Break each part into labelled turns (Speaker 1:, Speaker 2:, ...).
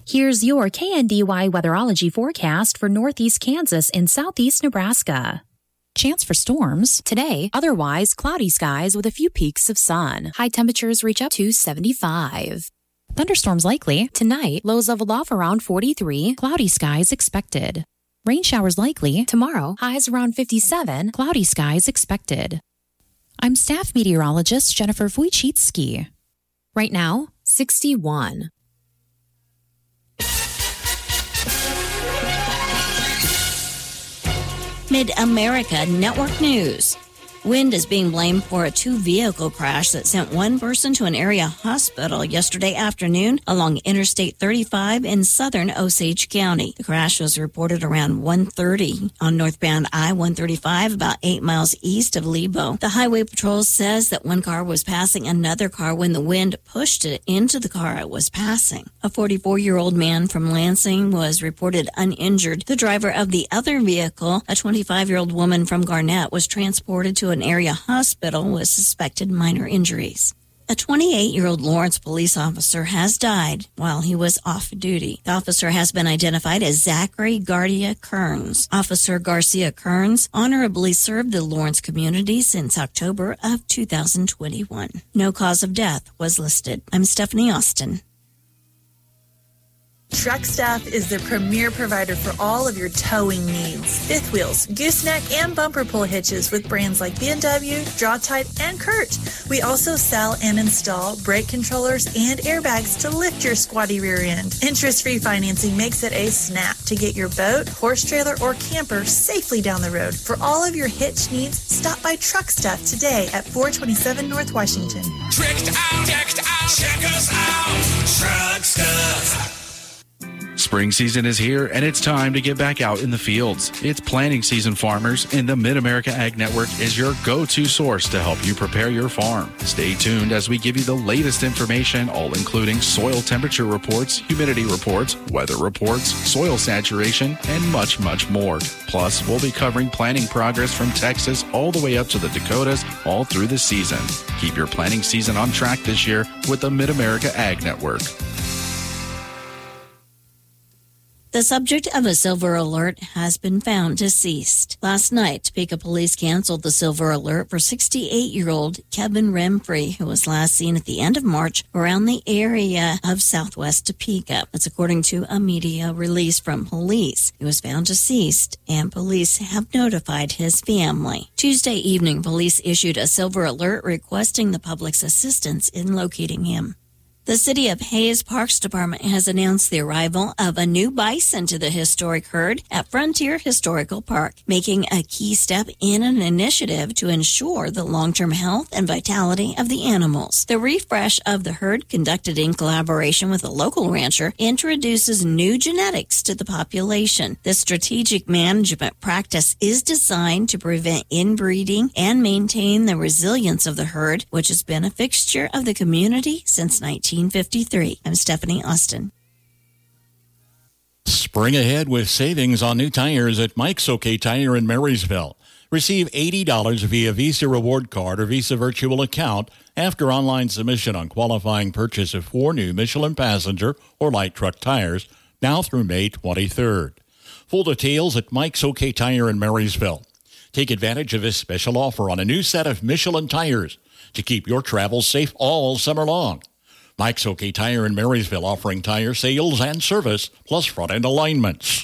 Speaker 1: Here's your KNDY weatherology forecast for northeast Kansas and southeast Nebraska. Chance for storms. Today, otherwise cloudy skies with a few peaks of sun. High temperatures reach up to 75. Thunderstorms likely. Tonight, lows level off around 43. Cloudy skies expected. Rain showers likely. Tomorrow, highs around 57. Cloudy skies expected. I'm staff meteorologist Jennifer Wojcicki. Right now, 61.
Speaker 2: Mid-America Network News. Wind is being blamed for a two-vehicle crash that sent one person to an area hospital yesterday afternoon along Interstate 35 in southern Osage County. The crash was reported around 1:30 on northbound I-135 about 8 miles east of Lebo. The Highway Patrol says that one car was passing another car when the wind pushed it into the car it was passing. A 44-year-old man from Lansing was reported uninjured. The driver of the other vehicle, a 25-year-old woman from Garnett, was transported to an area hospital with suspected minor injuries. A 28-year-old Lawrence police officer has died while he was off duty. The officer has been identified as Zachary Garcia Kearns. Officer Garcia Kearns honorably served the Lawrence community since October of 2021. No cause of death was listed. I'm Stephanie Austin.
Speaker 3: Truck Staff is the premier provider for all of your towing needs. Fifth wheels, gooseneck, and bumper pull hitches with brands like B&W, Draw-Tite, and Kurt. We also sell and install brake controllers and airbags to lift your squatty rear end. Interest-free financing makes it a snap to get your boat, horse trailer, or camper safely down the road. For all of your hitch needs, stop by Truck Staff today at 427 North Washington.
Speaker 4: Check us out, Truck Stuff.
Speaker 5: Spring season is here, and it's time to get back out in the fields. It's planting season, farmers, and the Mid-America Ag Network is your go-to source to help you prepare your farm. Stay tuned as we give you the latest information, all including soil temperature reports, humidity reports, weather reports, soil saturation, and much, much more. Plus, we'll be covering planting progress from Texas all the way up to the Dakotas all through the season. Keep your planting season on track this year with the Mid-America Ag Network.
Speaker 2: The subject of a silver alert has been found deceased. Last night, Topeka police canceled the silver alert for 68-year-old Kevin Remfrey, who was last seen at the end of March around the area of southwest Topeka. That's according to a media release from police. He was found deceased, and police have notified his family. Tuesday evening, police issued a silver alert requesting the public's assistance in locating him. The City of Hayes Parks Department has announced the arrival of a new bison to the historic herd at Frontier Historical Park, making a key step in an initiative to ensure the long-term health and vitality of the animals. The refresh of the herd, conducted in collaboration with a local rancher, introduces new genetics to the population. This strategic management practice is designed to prevent inbreeding and maintain the resilience of the herd, which has been a fixture of the community since 1953. I'm Stephanie Austin.
Speaker 6: Spring ahead with savings on new tires at Mike's OK Tire in Marysville. Receive $80 via Visa Reward Card or Visa Virtual Account after online submission on qualifying purchase of 4 new Michelin passenger or light truck tires now through May 23rd. Full details at Mike's OK Tire in Marysville. Take advantage of this special offer on a new set of Michelin tires to keep your travels safe all summer long. Mike's OK Tire in Marysville, offering tire sales and service, plus front-end alignments.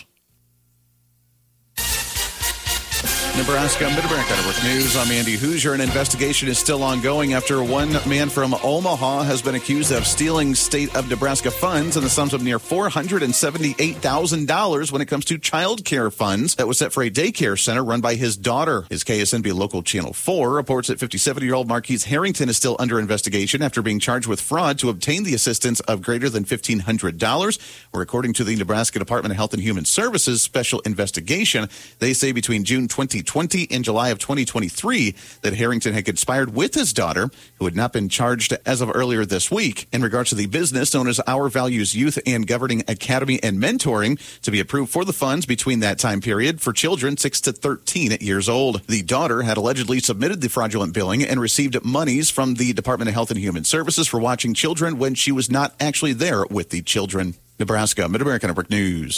Speaker 7: Nebraska Mid-America Network News. I'm Andy Hoosier. An investigation is still ongoing after one man from Omaha has been accused of stealing state of Nebraska funds in the sums of near $478,000 when it comes to child care funds that was set for a daycare center run by his daughter. His KSNB Local Channel 4 reports that 57-year-old Marquise Harrington is still under investigation after being charged with fraud to obtain the assistance of greater than $1,500. Or according to the Nebraska Department of Health and Human Services special investigation, they say between June 2020 and July of 2023 that Harrington had conspired with his daughter, who had not been charged as of earlier this week, in regards to the business known as Our Values Youth and Governing Academy and Mentoring, to be approved for the funds between that time period for children 6 to 13 years old. The daughter had allegedly submitted the fraudulent billing and received monies from the Department of Health and Human Services for watching children when she was not actually there with the children. Nebraska, Mid-America Network News.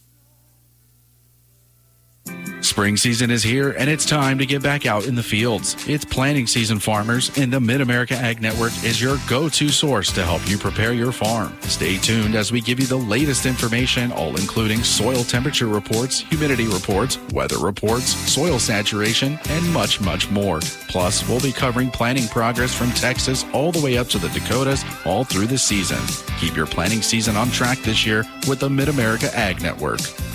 Speaker 5: Spring season is here, and it's time to get back out in the fields. It's planting season, farmers, and the Mid-America Ag Network is your go-to source to help you prepare your farm. Stay tuned as we give you the latest information, all including soil temperature reports, humidity reports, weather reports, soil saturation, and much, much more. Plus, we'll be covering planting progress from Texas all the way up to the Dakotas all through the season. Keep your planting season on track this year with the Mid-America Ag Network.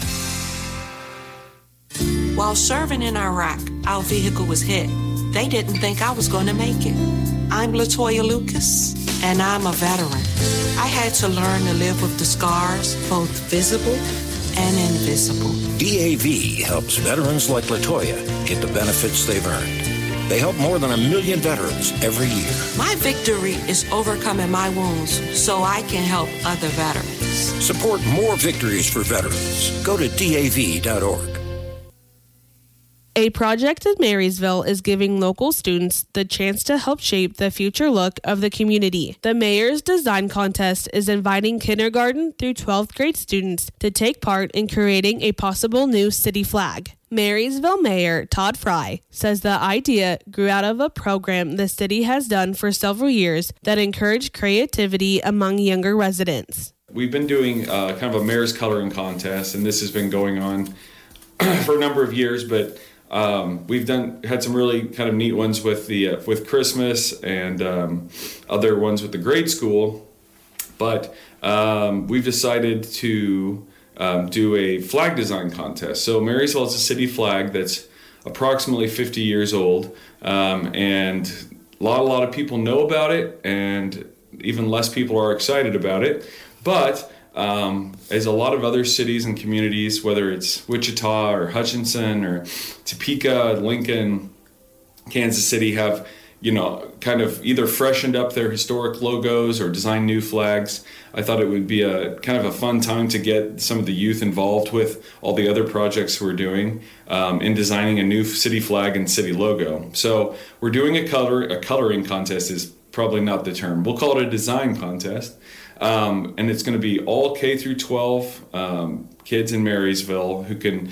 Speaker 8: While serving in Iraq, our vehicle was hit. They didn't think I was going to make it. I'm Latoya Lucas, and I'm a veteran. I had to learn to live with the scars, both visible and invisible.
Speaker 9: DAV helps veterans like Latoya get the benefits they've earned. They help more than 1 million veterans every year.
Speaker 8: My victory is overcoming my wounds so I can help other veterans.
Speaker 9: Support more victories for veterans. Go to DAV.org.
Speaker 10: A project in Marysville is giving local students the chance to help shape the future look of the community. The Mayor's Design Contest is inviting kindergarten through 12th grade students to take part in creating a possible new city flag. Marysville Mayor Todd Fry says the idea grew out of a program the city has done for several years that encouraged creativity among younger residents.
Speaker 11: We've been doing kind of a mayor's coloring contest, and this has been going on for a number of years, but we've had some really kind of neat ones with with Christmas and other ones with the grade school, but we've decided to do a flag design contest. So Marysville is a city flag that's approximately 50 years old, and a lot of people know about it, and even less people are excited about it. But as a lot of other cities and communities, whether it's Wichita or Hutchinson or Topeka, Lincoln, Kansas City, have, kind of either freshened up their historic logos or designed new flags. I thought it would be a kind of a fun time to get some of the youth involved with all the other projects we're doing in designing a new city flag and city logo. So we're doing a coloring contest is probably not the term. We'll call it a design contest. And it's going to be all K through 12 kids in Marysville who can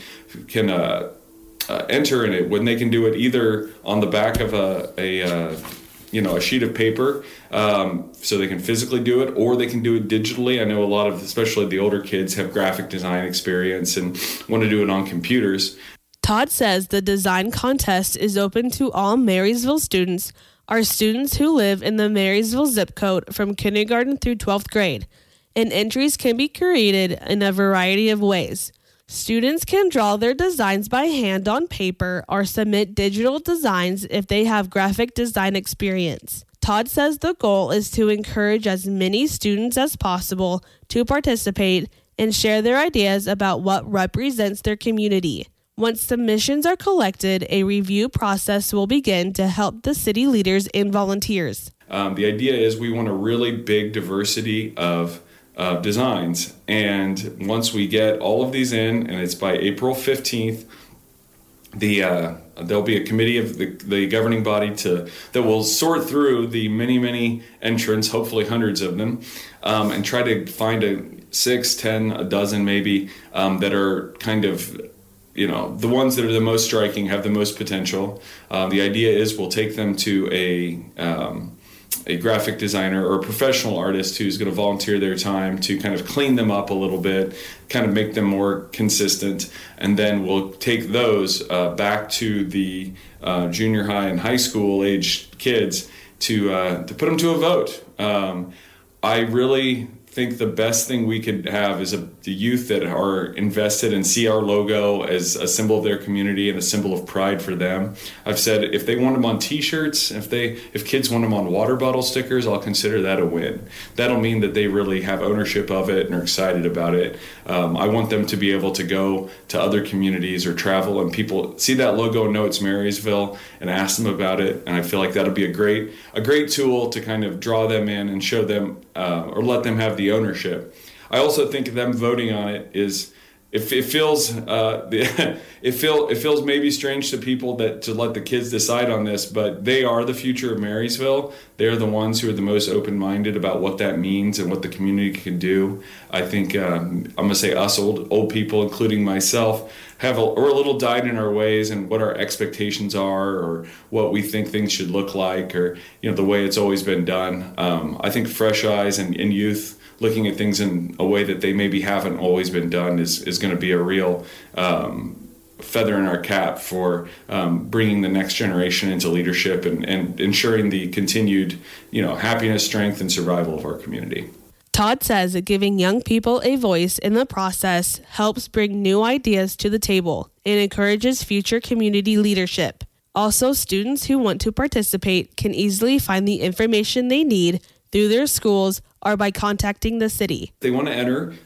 Speaker 11: enter in it, when they can do it either on the back of a sheet of paper, so they can physically do it, or they can do it digitally. I know a lot of, especially the older kids, have graphic design experience and want to do it on computers.
Speaker 10: Todd says the design contest is open to all Marysville students, are students who live in the Marysville zip code from kindergarten through 12th grade, and entries can be created in a variety of ways. Students can draw their designs by hand on paper or submit digital designs if they have graphic design experience. Todd says the goal is to encourage as many students as possible to participate and share their ideas about what represents their community. Once submissions are collected, a review process will begin to help the city leaders and volunteers.
Speaker 11: The idea is we want a really big diversity of designs. And once we get all of these in, and it's by April 15th, there'll be a committee of the governing body that will sort through the many entrants, hopefully hundreds of them, and try to find 6, 10, a dozen maybe, that are kind of, the ones that are the most striking, have the most potential. The idea is we'll take them to a graphic designer or a professional artist who's going to volunteer their time to kind of clean them up a little bit, kind of make them more consistent, and then we'll take those back to the junior high and high school aged kids to put them to a vote. I really think the best thing we could have is the youth that are invested and see our logo as a symbol of their community and a symbol of pride for them. I've said if they want them on t-shirts, if kids want them on water bottle stickers, I'll consider that a win. That'll mean that they really have ownership of it and are excited about it. I want them to be able to go to other communities or travel and people see that logo and know it's Marysville and ask them about it. And I feel like that'll be a great tool to kind of draw them in and show them or let them have the ownership. I also think them voting on it is it feels it feels maybe strange to people that to let the kids decide on this, but they are the future of Marysville. They're the ones who are the most open-minded about what that means and what the community can do. I think I'm gonna say us old people, including myself, we're a little dyed in our ways and what our expectations are, or what we think things should look like, or the way it's always been done. I think fresh eyes and youth looking at things in a way that they maybe haven't always been done is going to be a real feather in our cap for bringing the next generation into leadership and ensuring the continued happiness, strength, and survival of our community.
Speaker 10: Todd says that giving young people a voice in the process helps bring new ideas to the table and encourages future community leadership. Also, students who want to participate can easily find the information they need through their schools or by contacting the city.
Speaker 11: They want to enter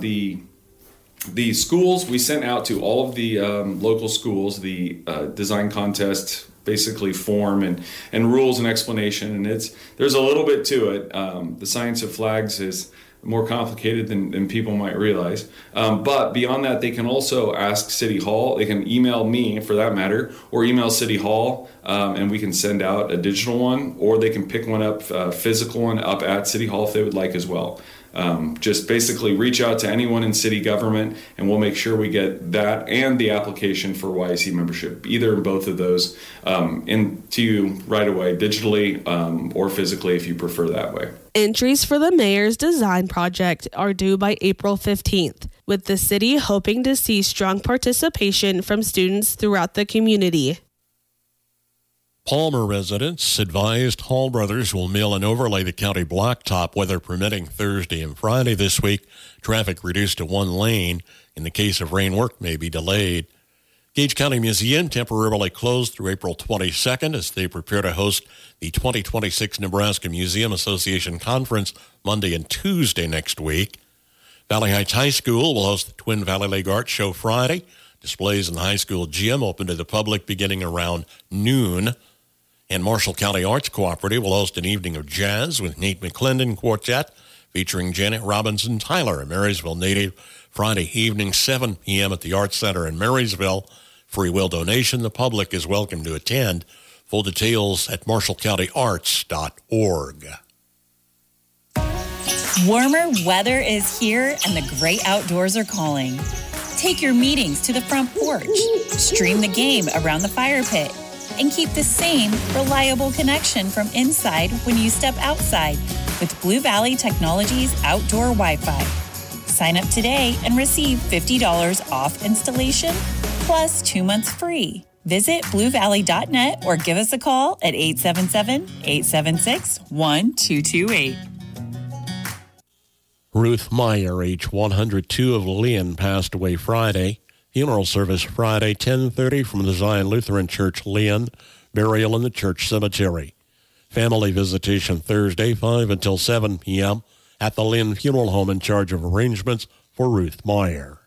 Speaker 11: the schools. We sent out to all of the local schools the design contest basically form and rules and explanation, and there's a little bit to it. The science of flags is more complicated than people might realize. But beyond that, they can also ask City Hall. They can email me, for that matter, or email City Hall, and we can send out a digital one, or they can pick one up, physical one, up at City Hall if they would like as well. Just basically reach out to anyone in city government, and we'll make sure we get that and the application for YAC membership, either in both of those, to you right away, digitally or physically if you prefer that way.
Speaker 10: Entries for the Mayor's Design Project are due by April 15th, with the city hoping to see strong participation from students throughout the community.
Speaker 6: Palmer residents advised Hall Brothers will mill and overlay the county blacktop, weather permitting, Thursday and Friday this week. Traffic reduced to one lane. In the case of rain, work may be delayed. Gage County Museum temporarily closed through April 22nd as they prepare to host the 2026 Nebraska Museum Association Conference Monday and Tuesday next week. Valley Heights High School will host the Twin Valley Lake Art Show Friday. Displays in the high school gym open to the public beginning around noon. And Marshall County Arts Cooperative will host an evening of jazz with Nate McClendon Quartet featuring Janet Robinson Tyler, a Marysville native, Friday evening, 7 p.m. at the Arts Center in Marysville. Free will donation. The public is welcome to attend. Full details at marshallcountyarts.org.
Speaker 12: Warmer weather is here and the great outdoors are calling. Take your meetings to the front porch, stream the game around the fire pit, and keep the same reliable connection from inside when you step outside with Blue Valley Technologies Outdoor Wi-Fi. Sign up today and receive $50 off installation plus 2 months free. Visit bluevalley.net or give us a call at 877-876-1228.
Speaker 6: Ruth Meyer, age 102 of Lynn, passed away Friday. Funeral service Friday, 10:30 from the Zion Lutheran Church, Lynn. Burial in the church cemetery. Family visitation Thursday, 5 until 7 p.m. at the Lynn Funeral Home in charge of arrangements for Ruth Meyer.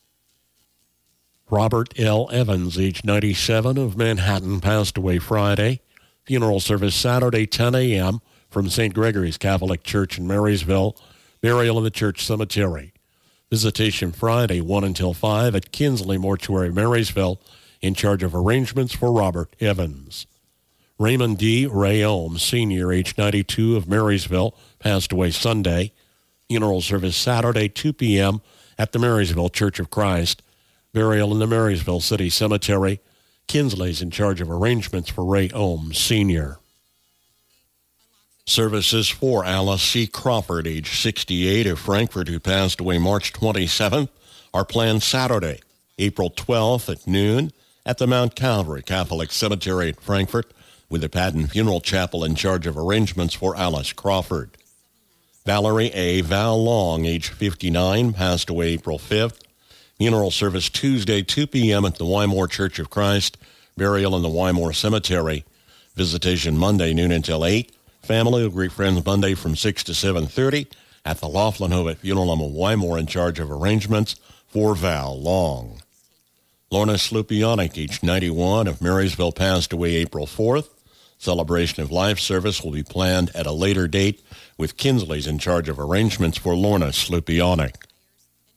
Speaker 6: Robert L. Evans, age 97 of Manhattan, passed away Friday. Funeral service Saturday, 10 a.m. from St. Gregory's Catholic Church in Marysville. Burial in the church cemetery. Visitation Friday, 1 until 5 at Kinsley Mortuary, Marysville, in charge of arrangements for Robert Evans. Raymond D. Rayom, Sr., age 92 of Marysville, passed away Sunday. Funeral service Saturday, 2 p.m. at the Marysville Church of Christ. Burial in the Marysville City Cemetery. Kinsley's in charge of arrangements for Rayom, Sr. Services for Alice C. Crawford, age 68 of Frankfort, who passed away March 27th, are planned Saturday, April 12th at noon at the Mount Calvary Catholic Cemetery at Frankfort, with the Patton Funeral Chapel in charge of arrangements for Alice Crawford. Valerie A. Val Long, age 59, passed away April 5th. Funeral service Tuesday, 2 p.m. at the Wymore Church of Christ. Burial in the Wymore Cemetery. Visitation Monday, noon until 8. Family will greet friends Monday from 6 to 7:30 at the Laughlin Home Funeral Home of Wymore, in charge of arrangements for Val Long. Lorna Slupionic, age 91 of Marysville, passed away April 4th. Celebration of life service will be planned at a later date with Kinsley's in charge of arrangements for Lorna Slupionic.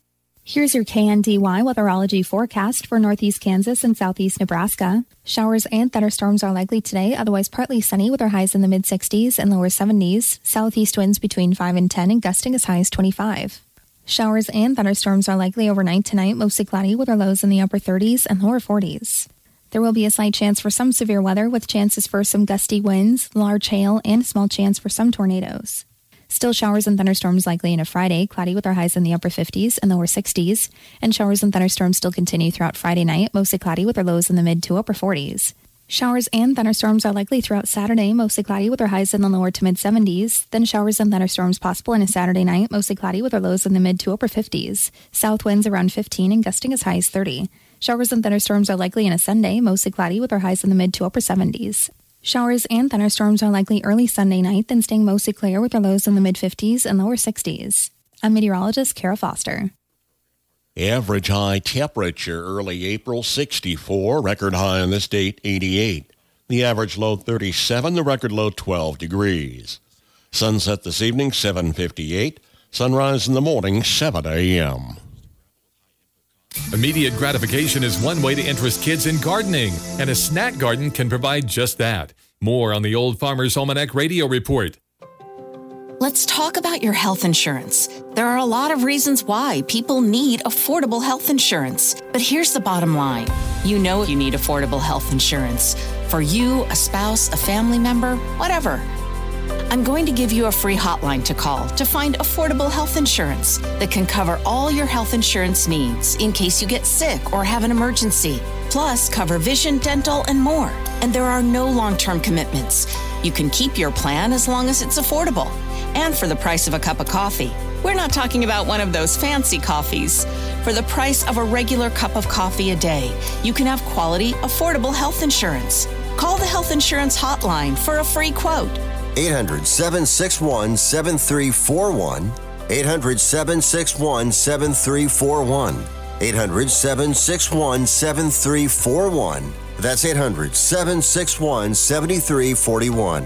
Speaker 13: Here's your KNDY weatherology forecast for northeast Kansas and southeast Nebraska. Showers and thunderstorms are likely today, otherwise partly sunny with our highs in the mid-60s and lower 70s. Southeast winds between 5 and 10 and gusting as high as 25. Showers and thunderstorms are likely overnight tonight, mostly cloudy with our lows in the upper 30s and lower 40s. There will be a slight chance for some severe weather with chances for some gusty winds, large hail, and a small chance for some tornadoes. Still showers and thunderstorms likely into Friday, cloudy with our highs in the upper 50s and lower 60s, and showers and thunderstorms still continue throughout Friday night, mostly cloudy with our lows in the mid to upper 40s. Showers and thunderstorms are likely throughout Saturday, mostly cloudy with our highs in the lower to mid 70s, then showers and thunderstorms possible in a Saturday night, mostly cloudy with our lows in the mid to upper 50s. South winds around 15 and gusting as high as 30. Showers and thunderstorms are likely in a Sunday, mostly cloudy with our highs in the mid to upper 70s. Showers and thunderstorms are likely early Sunday night, then staying mostly clear with our lows in the mid-50s and lower 60s. I'm meteorologist Kara Foster.
Speaker 6: Average high temperature early April 64, record high on this date 88. The average low 37, the record low 12 degrees. Sunset this evening 7:58, sunrise in the morning 7 a.m.
Speaker 14: Immediate gratification is one way to interest kids in gardening, and a snack garden can provide just that. More on the Old Farmer's Almanac Radio Report.
Speaker 1: Let's talk about your health insurance. There are a lot of reasons why people need affordable health insurance. But here's the bottom line. You know you need affordable health insurance. For you, a spouse, a family member, whatever. I'm going to give you a free hotline to call to find affordable health insurance that can cover all your health insurance needs in case you get sick or have an emergency. Plus, cover vision, dental, and more. And there are no long-term commitments. You can keep your plan as long as it's affordable. And for the price of a cup of coffee. We're not talking about one of those fancy coffees. For the price of a regular cup of coffee a day, you can have quality, affordable health insurance. Call the Health Insurance Hotline for a free quote.
Speaker 15: 800-761-7341. 800-761-7341. 800-761-7341. That's 800-761-7341.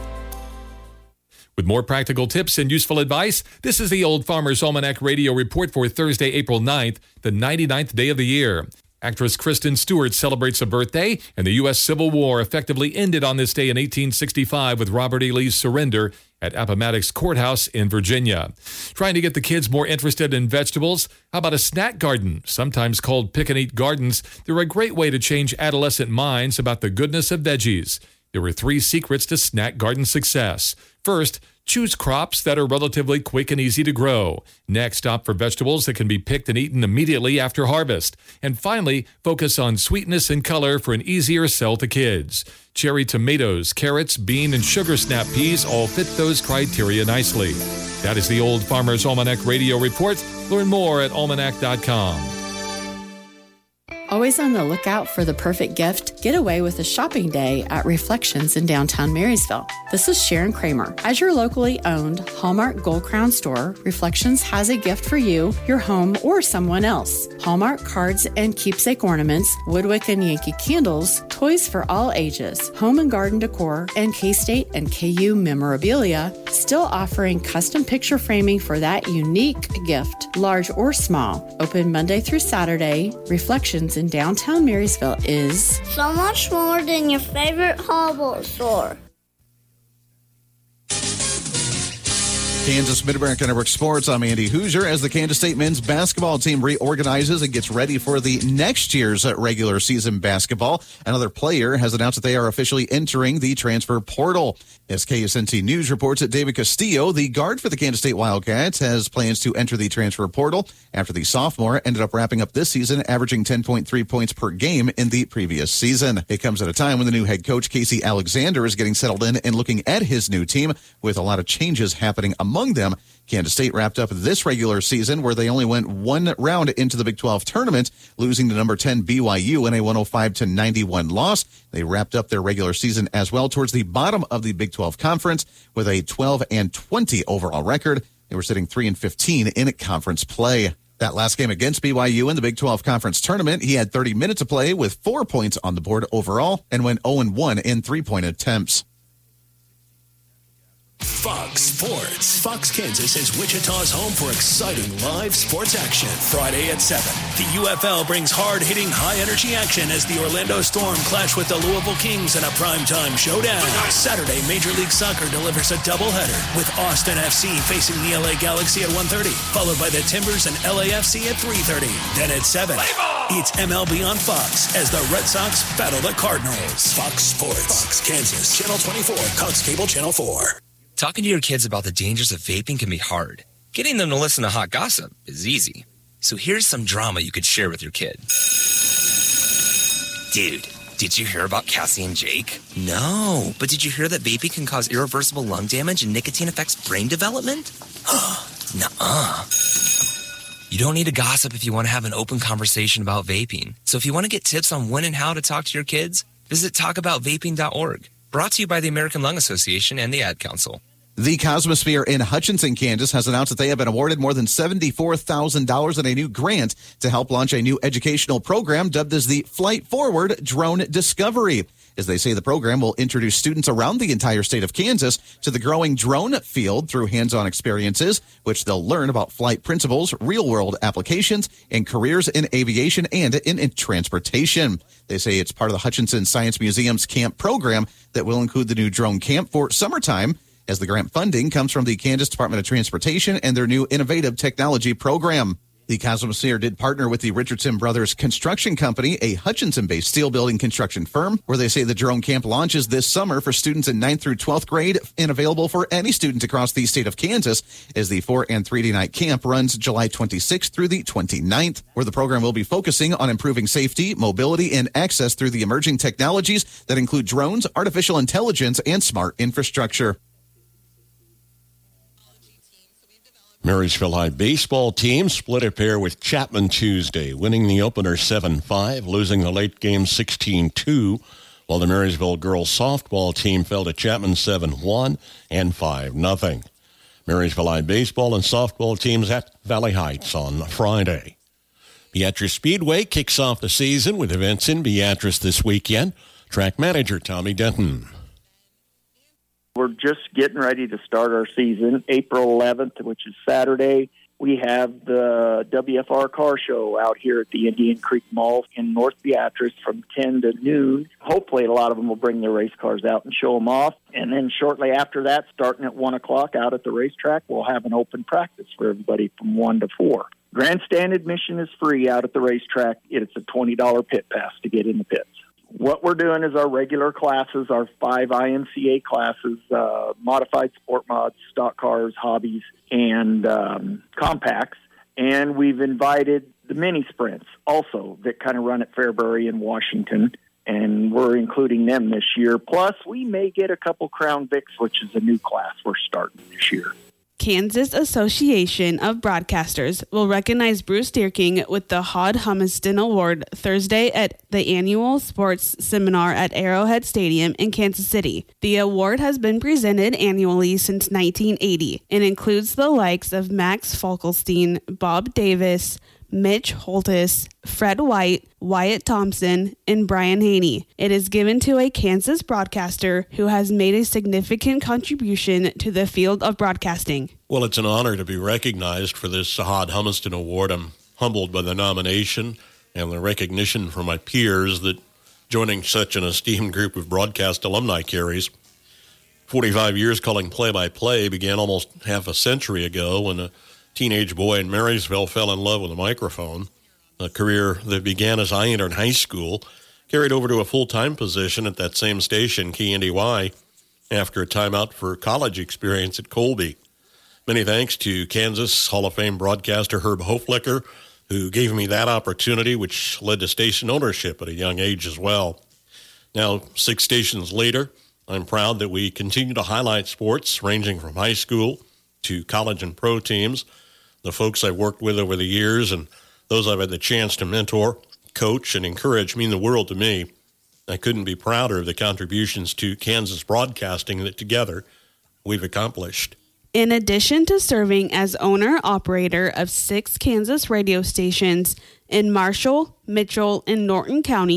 Speaker 14: With more practical tips and useful advice, this is the Old Farmer's Almanac Radio Report for Thursday, April 9th, the 99th day of the year. Actress Kristen Stewart celebrates a birthday, and the U.S. Civil War effectively ended on this day in 1865 with Robert E. Lee's surrender at Appomattox Courthouse in Virginia. Trying to get the kids more interested in vegetables? How about a snack garden? Sometimes called pick-and-eat gardens, they're a great way to change adolescent minds about the goodness of veggies. There are 3 secrets to snack garden success. First, choose crops that are relatively quick and easy to grow. Next, opt for vegetables that can be picked and eaten immediately after harvest. And finally, focus on sweetness and color for an easier sell to kids. Cherry tomatoes, carrots, bean, and sugar snap peas all fit those criteria nicely. That is the Old Farmer's Almanac Radio Report. Learn more at almanac.com.
Speaker 16: Always on the lookout for the perfect gift? Get away with a shopping day at Reflections in downtown Marysville. This is Sharon Kramer. As your locally owned Hallmark Gold Crown store, Reflections has a gift for you, your home, or someone else. Hallmark cards and keepsake ornaments, Woodwick and Yankee candles, toys for all ages, home and garden decor, and K-State and KU memorabilia, still offering custom picture framing for that unique gift, large or small. Open Monday through Saturday, Reflections in downtown Marysville is
Speaker 17: so much more than your favorite Hallmark store.
Speaker 7: Kansas Mid-America Network Sports. I'm Andy Hoosier. As the Kansas State men's basketball team reorganizes and gets ready for the next year's regular season basketball, another player has announced that they are officially entering the transfer portal. As KSNT News reports that David Castillo, the guard for the Kansas State Wildcats, has plans to enter the transfer portal after the sophomore ended up wrapping up this season averaging 10.3 points per game in the previous season. It comes at a time when the new head coach, Casey Alexander, is getting settled in and looking at his new team with a lot of changes happening among them. Kansas State wrapped up this regular season where they only went one round into the Big 12 tournament, losing to number 10 BYU in a 105-91 loss. They wrapped up their regular season as well towards the bottom of the Big 12 conference with a 12-20 overall record. They were sitting 3-15 in conference play. That last game against BYU in the Big 12 Conference Tournament, he had 30 minutes to play with 4 points on the board overall and went 0-1 in 3-point attempts.
Speaker 18: Fox Sports. Fox Kansas is Wichita's home for exciting live sports action. Friday at 7. The UFL brings hard-hitting, high-energy action as the Orlando Storm clash with the Louisville Kings in a primetime showdown. Saturday, Major League Soccer delivers a doubleheader with Austin FC facing the LA Galaxy at 1:30, followed by the Timbers and LAFC at 3:30. Then at 7, it's MLB on Fox as the Red Sox battle the Cardinals. Fox Sports. Fox Kansas. Channel 24. Cox Cable Channel 4.
Speaker 19: Talking to your kids about the dangers of vaping can be hard. Getting them to listen to hot gossip is easy. So here's some drama you could share with your kid. Dude, did you hear about Cassie and Jake? No, but did you hear that vaping can cause irreversible lung damage and nicotine affects brain development? Nuh-uh. You don't need to gossip if you want to have an open conversation about vaping. So if you want to get tips on when and how to talk to your kids, visit talkaboutvaping.org. Brought to you by the American Lung Association and the Ad Council.
Speaker 7: The Cosmosphere in Hutchinson, Kansas has announced that they have been awarded more than $74,000 in a new grant to help launch a new educational program dubbed as the Flight Forward Drone Discovery. As they say, the program will introduce students around the entire state of Kansas to the growing drone field through hands-on experiences, which they'll learn about flight principles, real-world applications, and careers in aviation and in transportation. They say it's part of the Hutchinson Science Museum's camp program that will include the new drone camp for summertime, as the grant funding comes from the Kansas Department of Transportation and their new innovative technology program. The Cosmosphere did partner with the Richardson Brothers Construction Company, a Hutchinson-based steel building construction firm, where they say the drone camp launches this summer for students in 9th through 12th grade and available for any student across the state of Kansas, as the 4- and 3-day night camp runs July 26th through the 29th, where the program will be focusing on improving safety, mobility, and access through the emerging technologies that include drones, artificial intelligence, and smart infrastructure.
Speaker 6: Marysville High baseball team split a pair with Chapman Tuesday, winning the opener 7-5, losing the late game 16-2, while the Marysville girls softball team fell to Chapman 7-1 and 5-0. Marysville High baseball and softball teams at Valley Heights on Friday. Beatrice Speedway kicks off the season with events in Beatrice this weekend. Track manager Tommy Denton.
Speaker 20: We're just getting ready to start our season. April 11th, which is Saturday, we have the WFR car show out here at the Indian Creek Mall in North Beatrice from 10 to noon. Hopefully a lot of them will bring their race cars out and show them off. And then shortly after that, starting at 1 o'clock out at the racetrack, we'll have an open practice for everybody from 1 to 4. Grandstand admission is free out at the racetrack. It's a $20 pit pass to get in the pits. What we're doing is our regular classes, our 5 IMCA classes, modified sport mods, stock cars, hobbies, and compacts. And we've invited the mini sprints also that kind of run at Fairbury and Washington. And we're including them this year. Plus, we may get a couple Crown Vics, which is a new class we're starting this year.
Speaker 10: Kansas Association of Broadcasters will recognize Bruce Deerking with the Hod Humiston Award Thursday at the annual sports seminar at Arrowhead Stadium in Kansas City. The award has been presented annually since 1980 and includes the likes of Max Falkelstein, Bob Davis, Mitch Holtis, Fred White, Wyatt Thompson, and Brian Haney. It is given to a Kansas broadcaster who has made a significant contribution to the field of broadcasting.
Speaker 6: Well, it's an honor to be recognized for this Hod Humiston Award. I'm humbled by the nomination and the recognition from my peers that joining such an esteemed group of broadcast alumni carries. 45 years calling play-by-play began almost half a century ago when a teenage boy in Marysville fell in love with a microphone. A career that began as I entered high school, carried over to a full-time position at that same station, KNDY, after a time out for college experience at Colby. Many thanks to Kansas Hall of Fame broadcaster Herb Hoflecker, who gave me that opportunity, which led to station ownership at a young age as well. Now, 6 stations later, I'm proud that we continue to highlight sports ranging from high school to college and pro teams. The folks I've worked with over the years and those I've had the chance to mentor, coach, and encourage mean the world to me. I couldn't be prouder of the contributions to Kansas broadcasting that together we've accomplished.
Speaker 10: In addition to serving as owner-operator of 6 Kansas radio stations in Marshall, Mitchell, and Norton counties,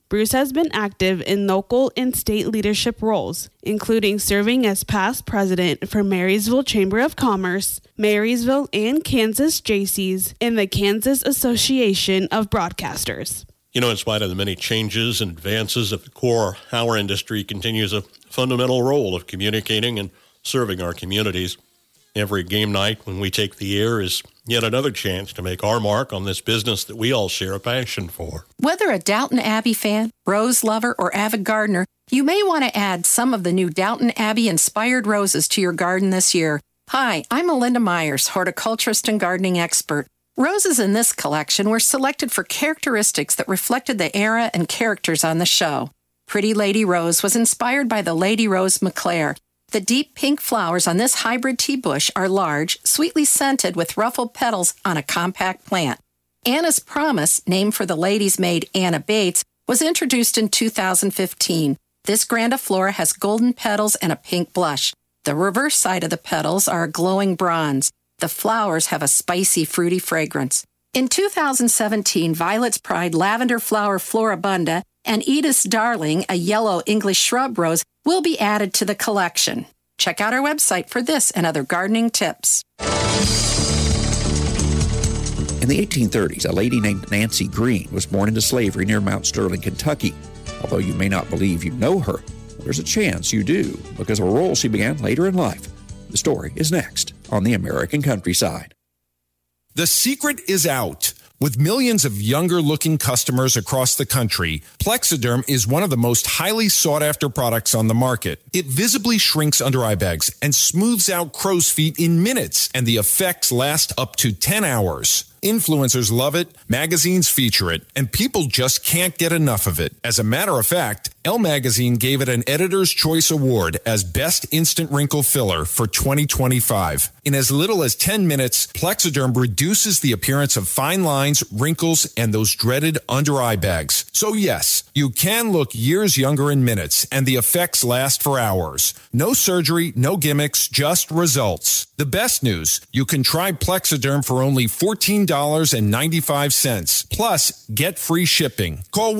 Speaker 10: Bruce has been active in local and state leadership roles, including serving as past president for Marysville Chamber of Commerce, Marysville and Kansas Jaycees, and the Kansas Association of Broadcasters.
Speaker 21: You know, in spite of the many changes and advances at the core, our industry continues a fundamental role of communicating and serving our communities. Every game night when we take the air is yet another chance to make our mark on this business that we all share a passion for.
Speaker 22: Whether a Downton Abbey fan, rose lover, or avid gardener, you may want to add some of the new Downton Abbey-inspired roses to your garden this year. Hi, I'm Melinda Myers, horticulturist and gardening expert. Roses in this collection were selected for characteristics that reflected the era and characters on the show. Pretty Lady Rose was inspired by the Lady Rose McClare. The deep pink flowers on this hybrid tea bush are large, sweetly scented with ruffled petals on a compact plant. Anna's Promise, named for the lady's maid Anna Bates, was introduced in 2015. This grandiflora has golden petals and a pink blush. The reverse side of the petals are a glowing bronze. The flowers have a spicy, fruity fragrance. In 2017, Violet's Pride Lavender Flower Floribunda and Edith's Darling, a yellow English shrub rose, will be added to the collection. Check out our website for this and other gardening tips.
Speaker 23: In the 1830s, a lady named Nancy Green was born into slavery near Mount Sterling, Kentucky. Although you may not believe you know her, there's a chance you do, because of a role she began later in life. The story is next on the American Countryside.
Speaker 24: The secret is out. With millions of younger-looking customers across the country, Plexiderm is one of the most highly sought-after products on the market. It visibly shrinks under eye bags and smooths out crow's feet in minutes, and the effects last up to 10 hours. Influencers love it, magazines feature it, and people just can't get enough of it. As a matter of fact, Elle Magazine gave it an Editor's Choice Award as Best Instant Wrinkle Filler for 2025. In as little as 10 minutes, Plexiderm reduces the appearance of fine lines, wrinkles, and those dreaded under-eye bags. So yes, you can look years younger in minutes, and the effects last for hours. No surgery, no gimmicks, just results. The best news, you can try Plexiderm for only $14.95. Plus, get free shipping. Call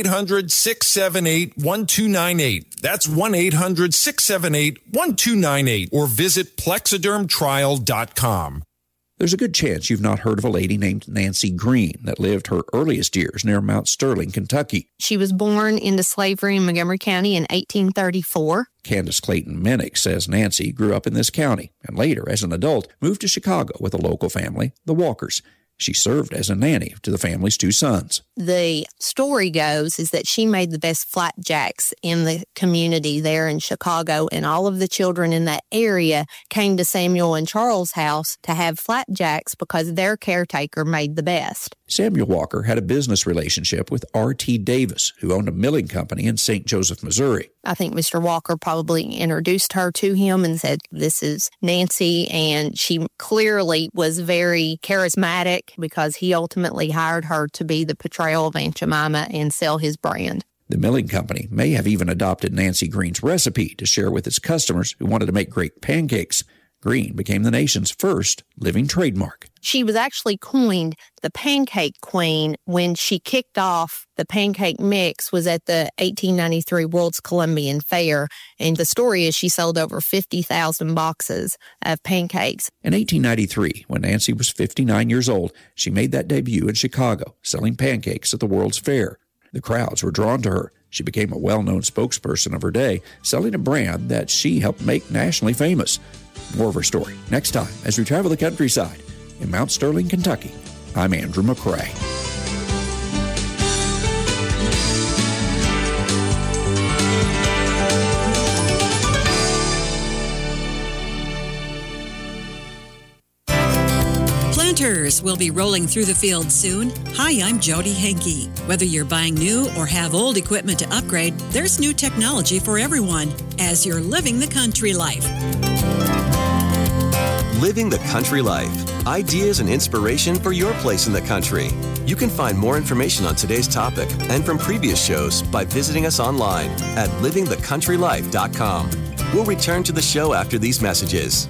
Speaker 24: 1-800-678-1298. That's 1-800-678-1298. Or visit plexidermtrial.com.
Speaker 23: There's a good chance you've not heard of a lady named Nancy Green that lived her earliest years near Mount Sterling, Kentucky.
Speaker 25: She was born into slavery in Montgomery County in 1834.
Speaker 23: Candace Clayton Minnick says Nancy grew up in this county and later, as an adult, moved to Chicago with a local family, the Walkers. She served as a nanny to the family's two sons.
Speaker 25: The story goes is that she made the best flapjacks in the community there in Chicago, and all of the children in that area came to Samuel and Charles' house to have flapjacks because their caretaker made the best.
Speaker 23: Samuel Walker had a business relationship with R.T. Davis, who owned a milling company in St. Joseph, Missouri.
Speaker 25: I think Mr. Walker probably introduced her to him and said, "This is Nancy," and she clearly was very charismatic because he ultimately hired her to be the portrayal of Aunt Jemima and sell his brand.
Speaker 23: The milling company may have even adopted Nancy Green's recipe to share with its customers who wanted to make great pancakes. Green became the nation's first living trademark.
Speaker 25: She was actually coined the Pancake Queen when she kicked off the pancake mix was at the 1893 World's Columbian Fair. And the story is she sold over 50,000 boxes of pancakes.
Speaker 23: In 1893, when Nancy was 59 years old, she made that debut in Chicago, selling pancakes at the World's Fair. The crowds were drawn to her. She became a well-known spokesperson of her day, selling a brand that she helped make nationally famous. More of her story next time as we travel the countryside in Mount Sterling, Kentucky. I'm Andrew McCrae.
Speaker 26: Planters will be rolling through the field soon. Hi, I'm Jody Henke. Whether you're buying new or have old equipment to upgrade, there's new technology for everyone as you're living the country life.
Speaker 27: Living the Country Life. Ideas and inspiration for your place in the country. You can find more information on today's topic and from previous shows by visiting us online at livingthecountrylife.com. We'll return to the show after these messages.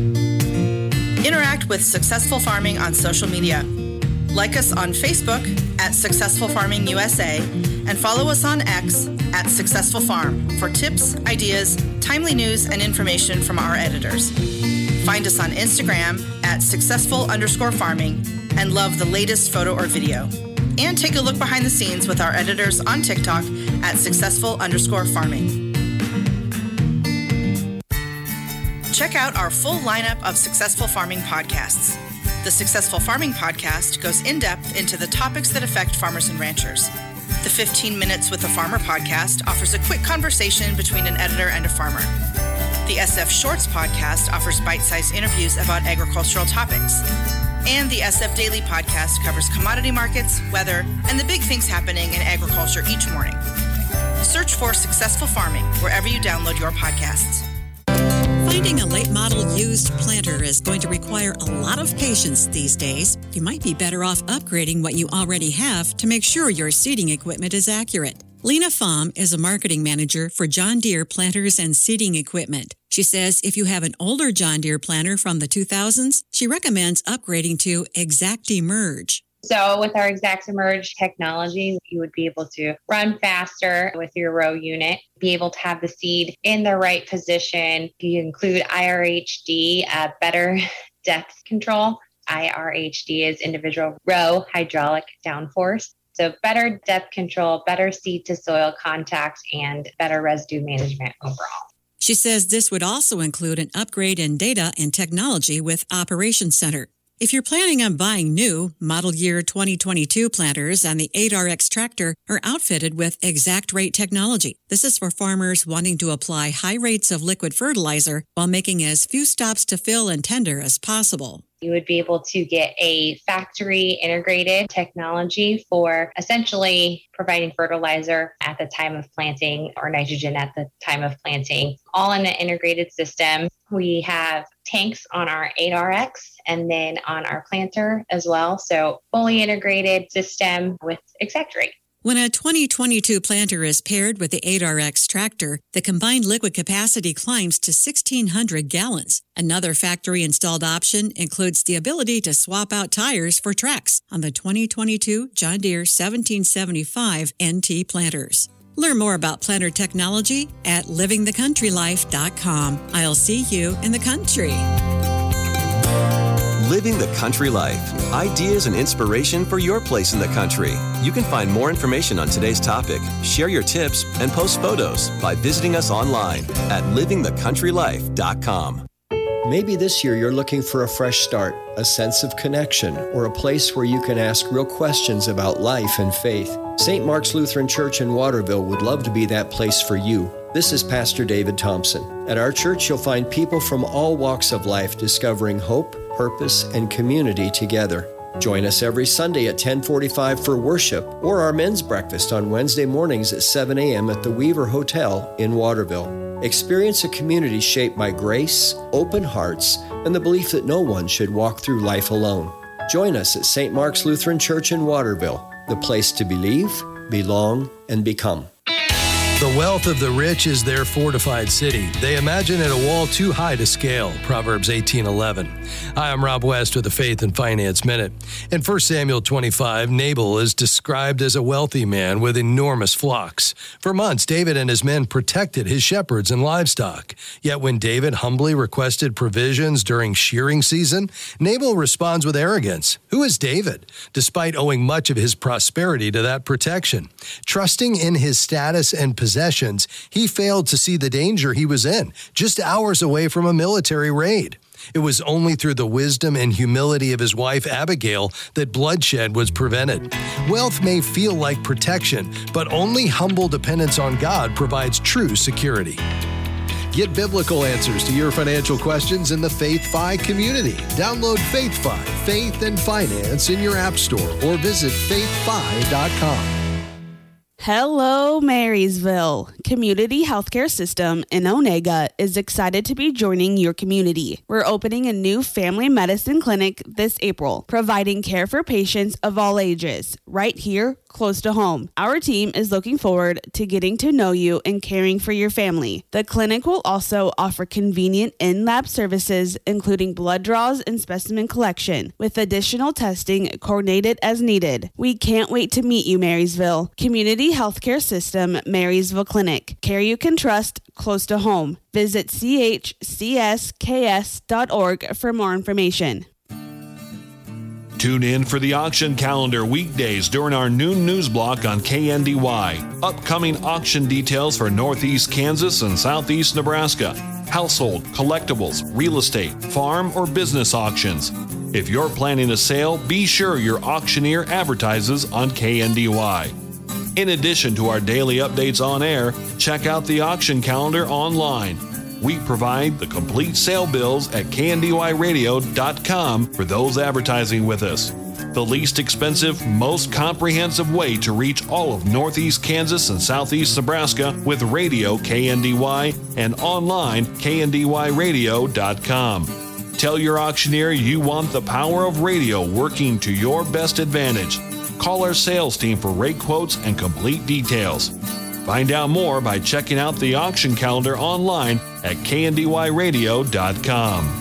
Speaker 28: Interact with Successful Farming on social media. Like us on Facebook
Speaker 2: at Successful Farming USA and follow us on X at Successful Farm for tips, ideas, timely news, and information from our editors. Find us on Instagram at successful_farming and love the latest photo or video. And take a look behind the scenes with our editors on TikTok at successful_farming. Check out our full lineup of Successful Farming podcasts. The Successful Farming podcast goes in-depth into the topics that affect farmers and ranchers. The 15 Minutes with a Farmer podcast offers a quick conversation between an editor and a farmer. The SF Shorts podcast offers bite-sized interviews about agricultural topics. And the SF Daily podcast covers commodity markets, weather, and the big things happening in agriculture each morning. Search for Successful Farming wherever you download your podcasts.
Speaker 26: Finding a late model used planter is going to require a lot of patience these days. You might be better off upgrading what you already have to make sure your seeding equipment is accurate. Lena Pham is a marketing manager for John Deere planters and seeding equipment. She says if you have an older John Deere planter from the 2000s, she recommends upgrading to ExactEmerge.
Speaker 3: So with our ExactEmerge technology, you would be able to run faster with your row unit, be able to have the seed in the right position. You include IRHD, better depth control. IRHD is individual row hydraulic downforce. So better depth control, better seed to soil contact, and better residue management overall.
Speaker 26: She says this would also include an upgrade in data and technology with Operations Center. If you're planning on buying new model year 2022 planters and the 8RX tractor are outfitted with ExactRate technology. This is for farmers wanting to apply high rates of liquid fertilizer while making as few stops to fill and tender as possible.
Speaker 3: You would be able to get a factory integrated technology for essentially providing fertilizer at the time of planting or nitrogen at the time of planting, all in an integrated system. We have tanks on our 8RX and then on our planter as well. So fully integrated system with ExactRate.
Speaker 26: When a 2022 planter is paired with the 8RX tractor, the combined liquid capacity climbs to 1,600 gallons. Another factory-installed option includes the ability to swap out tires for tracks on the 2022 John Deere 1775 NT planters. Learn more about planter technology at livingthecountrylife.com. I'll see you in the country.
Speaker 27: Living the Country Life. Ideas and inspiration for your place in the country. You can find more information on today's topic, share your tips, and post photos by visiting us online at livingthecountrylife.com.
Speaker 4: Maybe this year you're looking for a fresh start, a sense of connection, or a place where you can ask real questions about life and faith. St. Mark's Lutheran Church in Waterville would love to be that place for you. This is Pastor David Thompson. At our church, you'll find people from all walks of life discovering hope, purpose, and community together. Join us every Sunday at 10:45 for worship or our men's breakfast on Wednesday mornings at 7 a.m. at the Weaver Hotel in Waterville. Experience a community shaped by grace, open hearts, and the belief that no one should walk through life alone. Join us at St. Mark's Lutheran Church in Waterville, the place to believe, belong, and become.
Speaker 5: The wealth of the rich is their fortified city. They imagine it a wall too high to scale. Proverbs 18:11. Hi, I'm Rob West with the Faith and Finance Minute. In 1 Samuel 25, Nabal is described as a wealthy man with enormous flocks. For months, David and his men protected his shepherds and livestock. Yet when David humbly requested provisions during shearing season, Nabal responds with arrogance. Who is David? Despite owing much of his prosperity to that protection. Trusting in his status and possessions, he failed to see the danger he was in, just hours away from a military raid. It was only through the wisdom and humility of his wife Abigail that bloodshed was prevented. Wealth may feel like protection, but only humble dependence on God provides true security. Get biblical answers to your financial questions in the FaithFi community. Download FaithFi, Faith and Finance in your app store or visit faithfi.com.
Speaker 10: Hello, Marysville. Community Healthcare System in Onega is excited to be joining your community. We're opening a new family medicine clinic this April, providing care for patients of all ages, right here, close to home. Our team is looking forward to getting to know you and caring for your family. The clinic will also offer convenient in-lab services, including blood draws and specimen collection, with additional testing coordinated as needed. We can't wait to meet you, Marysville. Community Healthcare System, Marysville Clinic. Care you can trust, close to home. Visit chcsks.org for more information.
Speaker 1: Tune in for the auction calendar weekdays during our noon news block on KNDY. Upcoming auction details for Northeast Kansas and Southeast Nebraska. Household, collectibles, real estate, farm, or business auctions. If you're planning a sale, be sure your auctioneer advertises on KNDY. In addition to our daily updates on air, check out the auction calendar online. We provide the complete sale bills at kndyradio.com for those advertising with us. The least expensive, most comprehensive way to reach all of Northeast Kansas and Southeast Nebraska with radio KNDY and online kndyradio.com. Tell your auctioneer you want the power of radio working to your best advantage. Call our sales team for rate quotes and complete details. Find out more by checking out the auction calendar online at kndyradio.com.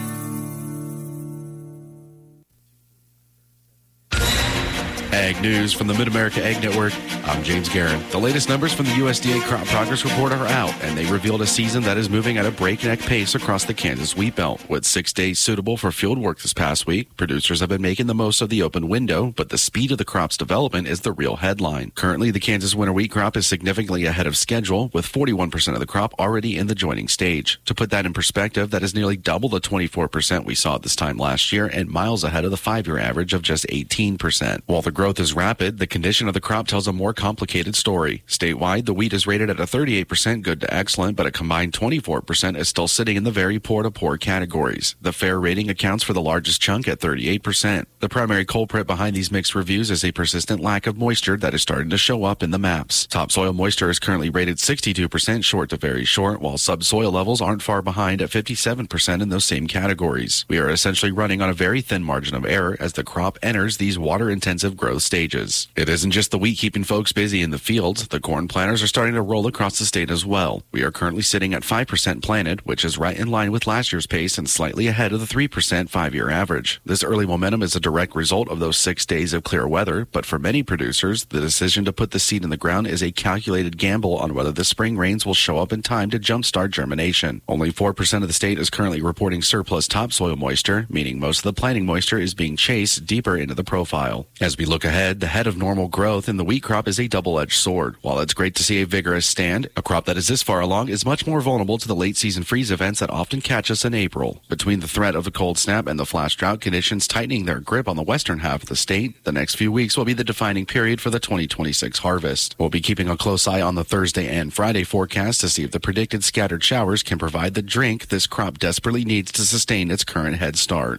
Speaker 8: Ag News from the Mid-America Ag Network. I'm James Guerin. The latest numbers from the USDA Crop Progress Report are out, and they revealed a season that is moving at a breakneck pace across the Kansas wheat belt. With 6 days suitable for field work this past week, producers have been making the most of the open window, but the speed of the crop's development is the real headline. Currently, the Kansas winter wheat crop is significantly ahead of schedule, with 41% of the crop already in the joining stage. To put that in perspective, that is nearly double the 24% we saw at this time last year and miles ahead of the 5-year average of just 18%. While the growth is rapid, the condition of the crop tells a more complicated story. Statewide, the wheat is rated at a 38% good to excellent, but a combined 24% is still sitting in the very poor to poor categories. The fair rating accounts for the largest chunk at 38%. The primary culprit behind these mixed reviews is a persistent lack of moisture that is starting to show up in the maps. Topsoil moisture is currently rated 62% short to very short, while subsoil levels aren't far behind at 57% in those same categories. We are essentially running on a very thin margin of error as the crop enters these water-intensive growth stages. It isn't just the wheat keeping folks busy in the fields. The corn planters are starting to roll across the state as well. We are currently sitting at 5% planted, which is right in line with last year's pace and slightly ahead of the 3% 5-year average. This early momentum is a direct result of those 6 days of clear weather, but for many producers, the decision to put the seed in the ground is a calculated gamble on whether the spring rains will show up in time to jumpstart germination. Only 4% of the state is currently reporting surplus topsoil moisture, meaning most of the planting moisture is being chased deeper into the profile. As we look ahead, the head of normal growth in the wheat crop is a double-edged sword. While it's great to see a vigorous stand, a crop that is this far along is much more vulnerable to the late-season freeze events that often catch us in April. Between the threat of a cold snap and the flash drought conditions tightening their grip on the western half of the state, the next few weeks will be the defining period for the 2026 harvest. We'll be keeping a close eye on the Thursday and Friday forecast to see if the predicted scattered showers can provide the drink this crop desperately needs to sustain its current head start.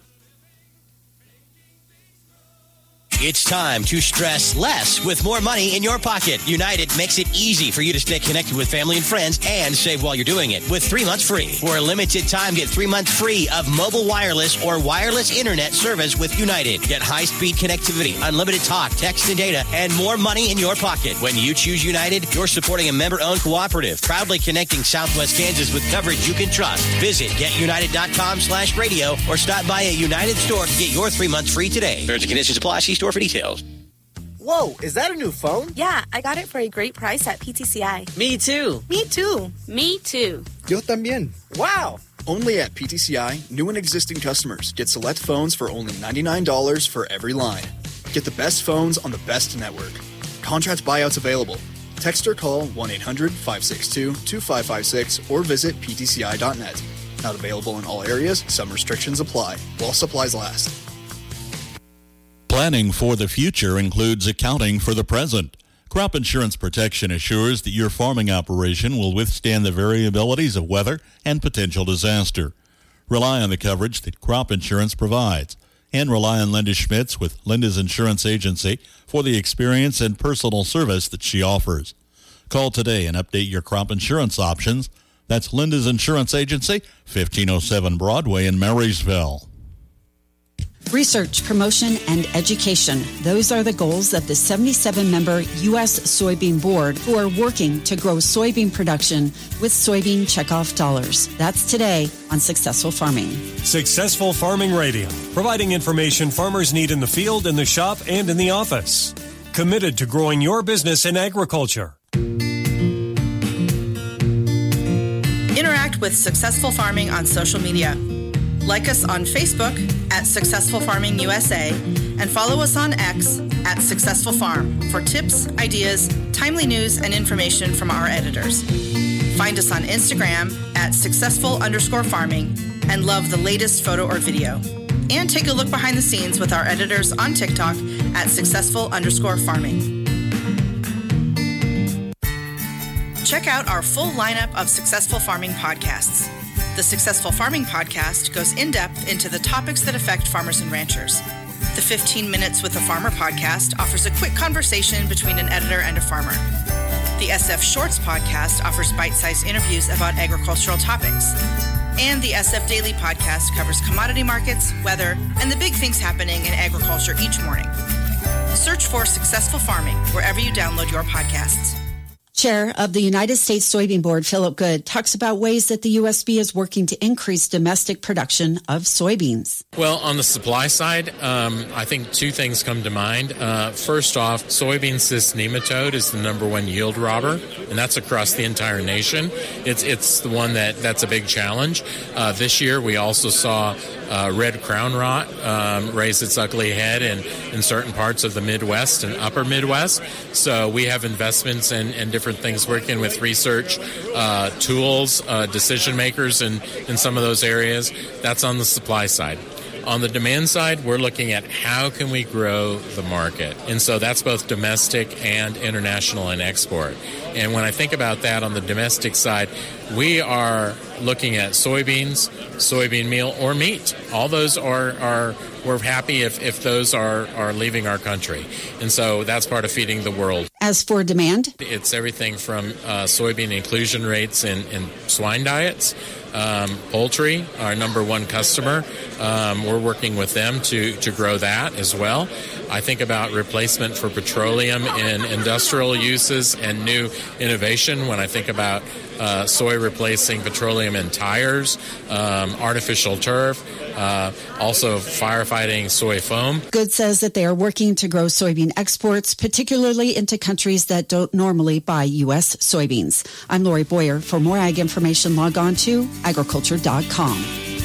Speaker 9: It's time to stress less with more money in your pocket. United makes it easy for you to stay connected with family and friends and save while you're doing it with 3 months free. For a limited time, get 3 months free of mobile wireless or wireless internet service with United. Get high-speed connectivity, unlimited talk, text, and data, and more money in your pocket. When you choose United, you're supporting a member-owned cooperative, proudly connecting Southwest Kansas with coverage you can trust. Visit getunited.com/radio or stop by a United store to get your 3 months free today. Terms and conditions apply. See store for details.
Speaker 11: Whoa, is that a new phone?
Speaker 12: Yeah, I got it for a great price at PTCI.
Speaker 11: Me too.
Speaker 12: Me too. Me too.
Speaker 13: Yo también.
Speaker 11: Wow.
Speaker 13: Only at PTCI, new and existing customers get select phones for only $99 for every line. Get the best phones on the best network. Contract buyouts available. Text or call 1-800-562-2556 or visit ptci.net. Not available in all areas. Some restrictions apply. While supplies last.
Speaker 6: Planning for the future includes accounting for the present. Crop Insurance Protection assures that your farming operation will withstand the variabilities of weather and potential disaster. Rely on the coverage that crop insurance provides, and rely on Linda Schmitz with Linda's Insurance Agency for the experience and personal service that she offers. Call today and update your crop insurance options. That's Linda's Insurance Agency, 1507 Broadway in Marysville.
Speaker 26: Research, promotion, and education. Those are the goals of the 77-member U.S. Soybean Board, who are working to grow soybean production with soybean checkoff dollars. That's today on Successful Farming.
Speaker 7: Successful Farming Radio, providing information farmers need in the field, in the shop, and in the office. Committed to growing your business in agriculture.
Speaker 2: Interact with Successful Farming on social media. Like us on Facebook at Successful Farming USA and follow us on X at Successful Farm for tips, ideas, timely news, and information from our editors. Find us on Instagram at successful_farming and love the latest photo or video. And take a look behind the scenes with our editors on TikTok at successful_farming. Check out our full lineup of Successful Farming podcasts. The Successful Farming podcast goes in-depth into the topics that affect farmers and ranchers. The 15 Minutes with a Farmer podcast offers a quick conversation between an editor and a farmer. The SF Shorts podcast offers bite-sized interviews about agricultural topics. And the SF Daily podcast covers commodity markets, weather, and the big things happening in agriculture each morning. Search for Successful Farming wherever you download your podcasts.
Speaker 26: Chair of the United States Soybean Board, Philip Good, talks about ways that the USB is working to increase domestic production of soybeans.
Speaker 14: Well, on the supply side, I think two things come to mind. First off, soybean cyst nematode is the number one yield robber, and that's across the entire nation. It's the one that's a big challenge. This year, we also saw red crown rot raise its ugly head in certain parts of the Midwest and upper Midwest. So we have investments in different things, working with research tools, decision makers in some of those areas. That's on the supply side. On the demand side, we're looking at how can we grow the market. And so that's both domestic and international and export. And when I think about that on the domestic side, we are looking at soybeans, soybean meal, or meat. All those are we're happy if those are leaving our country. And so that's part of feeding the world.
Speaker 26: As for demand?
Speaker 14: It's everything from soybean inclusion rates in swine diets. Poultry, our number one customer. We're working with them to grow that as well. I think about replacement for petroleum in industrial uses and new innovation when I think about soy replacing petroleum in tires, artificial turf, also firefighting soy foam.
Speaker 26: Good says that they are working to grow soybean exports, particularly into countries that don't normally buy U.S. soybeans. I'm Lori Boyer. For more ag information, log on to agriculture.com.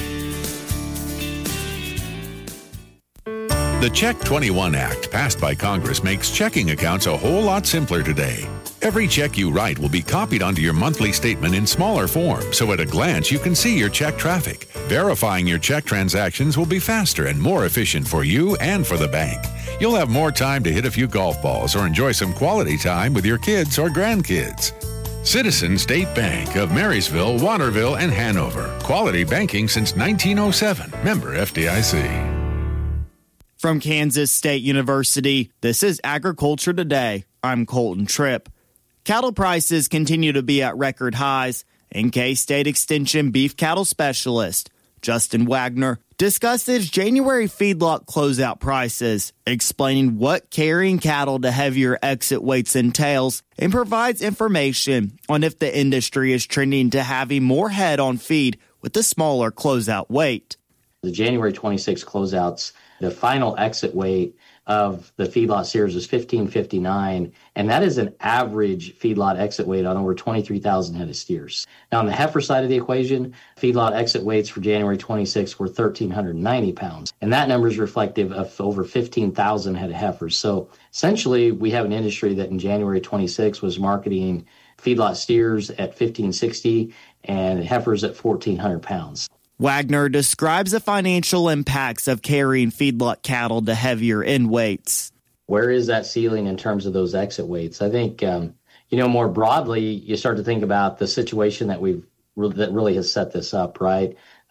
Speaker 15: The Check 21 Act, passed by Congress, makes checking accounts a whole lot simpler today. Every check you write will be copied onto your monthly statement in smaller form, so at a glance you can see your check traffic. Verifying your check transactions will be faster and more efficient for you and for the bank. You'll have more time to hit a few golf balls or enjoy some quality time with your kids or grandkids. Citizen State Bank of Marysville, Waterville, and Hanover. Quality banking since 1907. Member FDIC.
Speaker 16: From Kansas State University, this is Agriculture Today. I'm Colton Tripp. Cattle prices continue to be at record highs, and K-State Extension beef cattle specialist Justin Wagner discusses January feedlot closeout prices, explaining what carrying cattle to heavier exit weights entails, and provides information on if the industry is trending to having more head on feed with the smaller closeout weight.
Speaker 17: The January 26 closeouts, the final exit weight of the feedlot steers is 1559, and that is an average feedlot exit weight on over 23,000 head of steers. Now, on the heifer side of the equation, feedlot exit weights for January 26 were 1,390 pounds, and that number is reflective of over 15,000 head of heifers. So essentially, we have an industry that in January 26 was marketing feedlot steers at 1,560 and heifers at 1,400 pounds.
Speaker 16: Wagner describes the financial impacts of carrying feedlot cattle to heavier end weights.
Speaker 17: Where is that ceiling in terms of those exit weights? I think, more broadly, you start to think about the situation that really has set this up, right?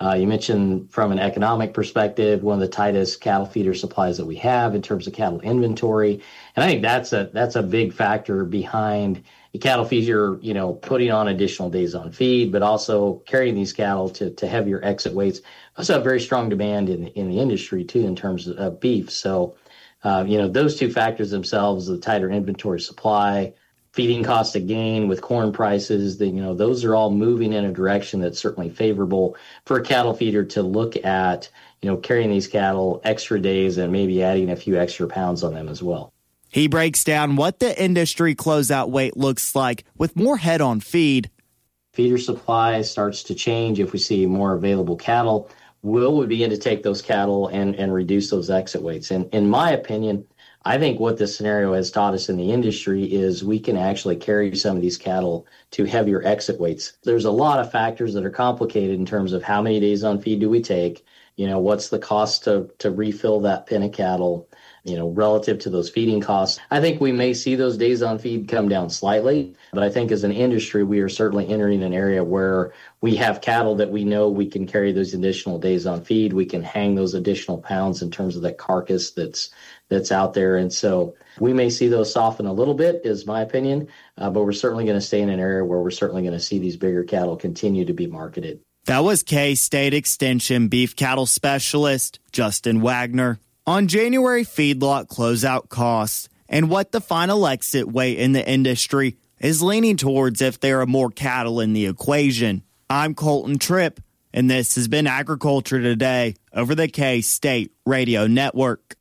Speaker 17: You mentioned from an economic perspective, one of the tightest cattle feeder supplies that we have in terms of cattle inventory. And I think that's a big factor behind the cattle feeder, putting on additional days on feed, but also carrying these cattle to heavier exit weights. Also have very strong demand in the industry too, in terms of beef. So, those two factors themselves, the tighter inventory supply, feeding cost of gain with corn prices, those are all moving in a direction that's certainly favorable for a cattle feeder to look at, carrying these cattle extra days and maybe adding a few extra pounds on them as well.
Speaker 16: He breaks down what the industry closeout weight looks like with more head on feed.
Speaker 17: Feeder supply starts to change if we see more available cattle. We'll begin to take those cattle and reduce those exit weights. And in my opinion, I think what this scenario has taught us in the industry is we can actually carry some of these cattle to heavier exit weights. There's a lot of factors that are complicated in terms of how many days on feed do we take, what's the cost to refill that pen of cattle, relative to those feeding costs. I think we may see those days on feed come down slightly, but I think as an industry, we are certainly entering an area where we have cattle that we know we can carry those additional days on feed. We can hang those additional pounds in terms of that carcass that's out there. And so we may see those soften a little bit, is my opinion, but we're certainly going to stay in an area where we're certainly going to see these bigger cattle continue to be marketed.
Speaker 16: That was K-State Extension beef cattle specialist Justin Wagner on January feedlot closeout costs and what the final exit weight in the industry is leaning towards if there are more cattle in the equation. I'm Colton Tripp, and this has been Agriculture Today over the K-State Radio Network.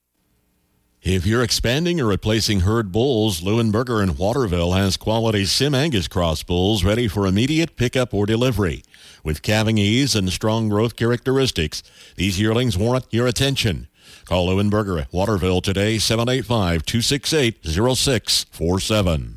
Speaker 6: If you're expanding or replacing herd bulls, Leuenberger in Waterville has quality Sim Angus cross bulls ready for immediate pickup or delivery. With calving ease and strong growth characteristics, these yearlings warrant your attention. Call Leuenberger at Waterville today, 785-268-0647.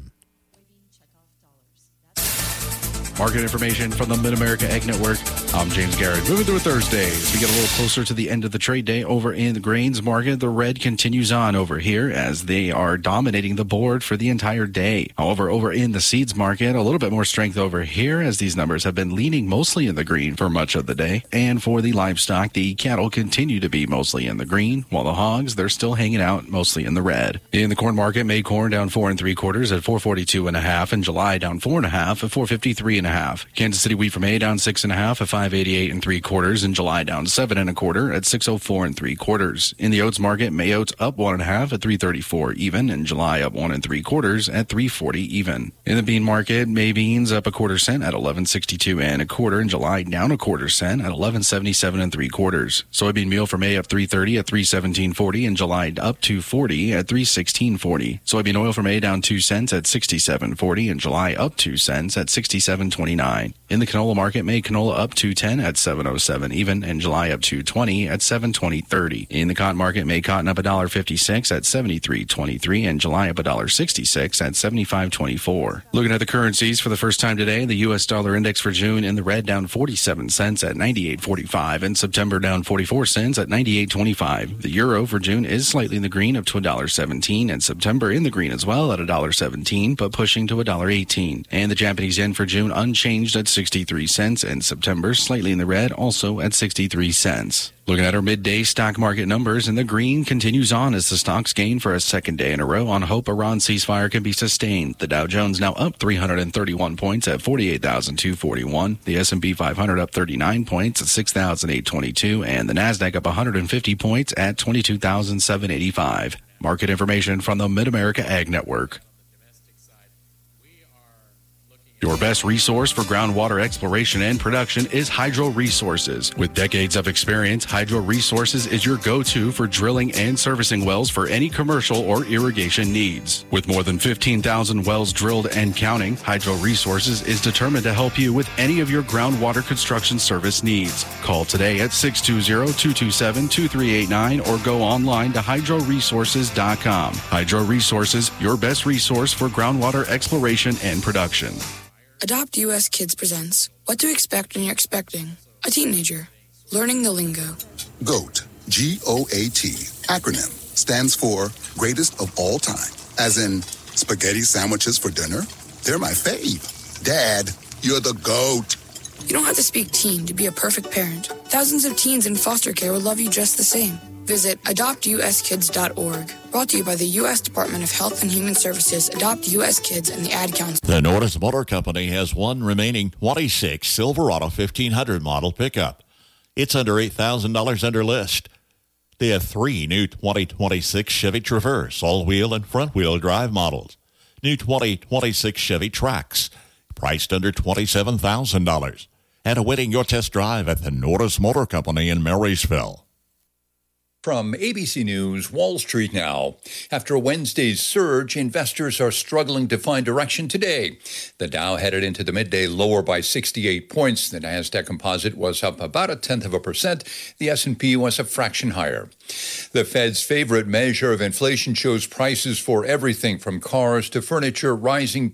Speaker 8: Market information from the Mid-America Ag Network. I'm James Garrett. Moving through Thursday as we get a little closer to the end of the trade day over in the grains market. The red continues on over here as they are dominating the board for the entire day. However, over in the seeds market, a little bit more strength over here as these numbers have been leaning mostly in the green for much of the day. And for the livestock, the cattle continue to be mostly in the green, while the hogs, they're still hanging out mostly in the red. In the corn market, May corn down 4 3/4 at 442.5, and July down 4.5 at 453.5. Kansas City wheat for May down 6.5 at 588 3/4, and July down 7 1/4 at 604 3/4. In the oats market, May oats up 1.5 at 334 even, and July up 1 3/4 at 340 even. In the bean market, May beans up 1/4 cent at 11.62 1/4, and July down 1/4 cent at 11.77 3/4. Soybean meal for May up 330 at 317.40, and July up 240 at 316.40. Soybean oil for May down 2 cents at 67.40, and July up 2 cents at 67.29. In the canola market, May canola up 210 at 707 even, and July up 220 at 720.30. In the cotton market, May cotton up $1.56 at 73.23, and July up $1.66 at 75.24. Looking at the currencies for the first time today, the U.S. dollar index for June in the red down 47 cents at 98.45, and September down 44 cents at 98.25. The euro for June is slightly in the green up to $1.17, and September in the green as well at $1.17, but pushing to $1.18. And the Japanese yen for June unchanged at 63 cents, and September slightly in the red, also at 63 cents. Looking at our midday stock market numbers, and the green continues on as the stocks gain for a second day in a row on hope Iran ceasefire can be sustained. The Dow Jones now up 331 points at 48,241. The S&P 500 up 39 points at 6,822, and the Nasdaq up 150 points at 22,785. Market information from the Mid-America Ag Network. Your best resource for groundwater exploration and production is Hydro Resources. With decades of experience, Hydro Resources is your go-to for drilling and servicing wells for any commercial or irrigation needs. With more than 15,000 wells drilled and counting, Hydro Resources is determined to help you with any of your groundwater construction service needs. Call today at 620-227-2389 or go online to hydroresources.com. Hydro Resources, your best resource for groundwater exploration and production.
Speaker 18: Adopt US Kids presents What to Expect When You're Expecting a Teenager. Learning the lingo.
Speaker 19: GOAT, G-O-A-T, acronym, stands for Greatest of All Time. As in, spaghetti sandwiches for dinner? They're my fave. Dad, you're the GOAT.
Speaker 18: You don't have to speak teen to be a perfect parent. Thousands of teens in foster care will love you just the same. Visit adoptuskids.org. Brought to you by the U.S. Department of Health and Human Services, Adopt U.S. Kids, and the Ad Council.
Speaker 6: The Norris Motor Company has one remaining 26 Silverado 1500 model pickup. It's under $8,000 under list. They have 3 new 2026 Chevy Traverse all-wheel and front-wheel drive models. New 2026 Chevy Trax, priced under $27,000. And awaiting your test drive at the Norris Motor Company in Marysville.
Speaker 3: From ABC News, Wall Street now. After Wednesday's surge, investors are struggling to find direction today. The Dow headed into the midday lower by 68 points. The Nasdaq Composite was up about 0.1%. The S&P was a fraction higher. The Fed's favorite measure of inflation shows prices for everything from cars to furniture rising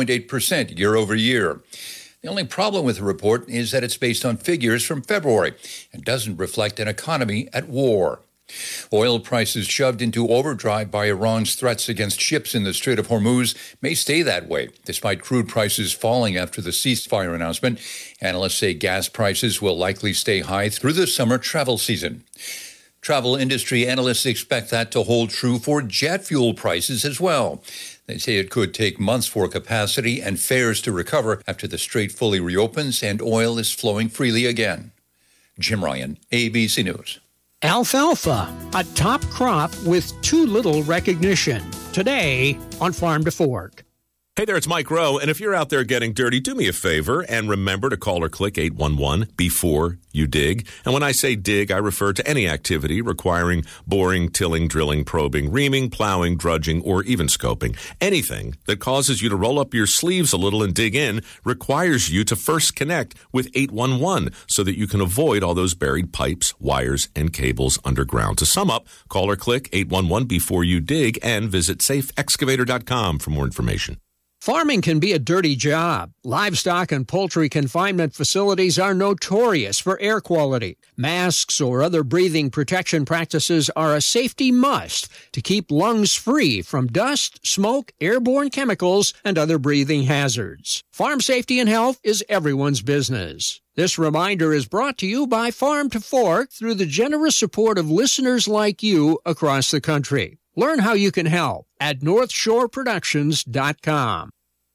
Speaker 3: 2.8% year over year. The only problem with the report is that it's based on figures from February and doesn't reflect an economy at war. Oil prices shoved into overdrive by Iran's threats against ships in the Strait of Hormuz may stay that way, despite crude prices falling after the ceasefire announcement. Analysts say gas prices will likely stay high through the summer travel season. Travel industry analysts expect that to hold true for jet fuel prices as well. They say it could take months for capacity and fares to recover after the strait fully reopens and oil is flowing freely again. Jim Ryan, ABC News.
Speaker 20: Alfalfa, a top crop with too little recognition. Today on Farm to Fork.
Speaker 21: Hey there, it's Mike Rowe, and if you're out there getting dirty, do me a favor and remember to call or click 811 before you dig. And when I say dig, I refer to any activity requiring boring, tilling, drilling, probing, reaming, plowing, drudging, or even scoping. Anything that causes you to roll up your sleeves a little and dig in requires you to first connect with 811 so that you can avoid all those buried pipes, wires, and cables underground. To sum up, call or click 811 before you dig and visit safeexcavator.com for more information.
Speaker 20: Farming can be a dirty job. Livestock and poultry confinement facilities are notorious for air quality. Masks or other breathing protection practices are a safety must to keep lungs free from dust, smoke, airborne chemicals, and other breathing hazards. Farm safety and health is everyone's business. This reminder is brought to you by Farm to Fork through the generous support of listeners like you across the country. Learn how you can help at NorthshoreProductions.com.